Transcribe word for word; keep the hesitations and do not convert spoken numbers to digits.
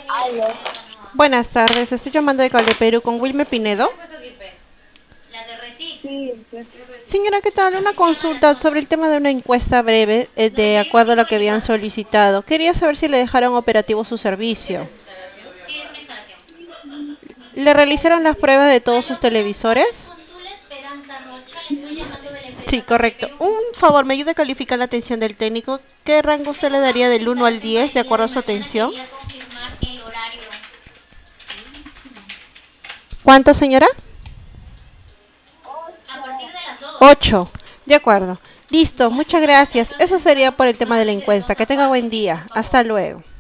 Aló. Buenas tardes, estoy llamando de Cable Perú con Wilmer Pinedo. Sí, pues, Señora, ¿qué tal? Una consulta sobre el tema de una encuesta breve, eh, de acuerdo a lo que habían solicitado. Quería saber si le dejaron operativo su servicio. ¿Le realizaron las pruebas de todos sus televisores? Sí, correcto. Un favor, ¿me ayuda a calificar la atención del técnico? ¿Qué rango usted le daría del uno al diez de acuerdo a su atención? ¿Cuánto, señora? ocho. Ocho. De acuerdo. Listo, muchas gracias. Eso sería por el tema de la encuesta. Que tenga buen día. Hasta luego.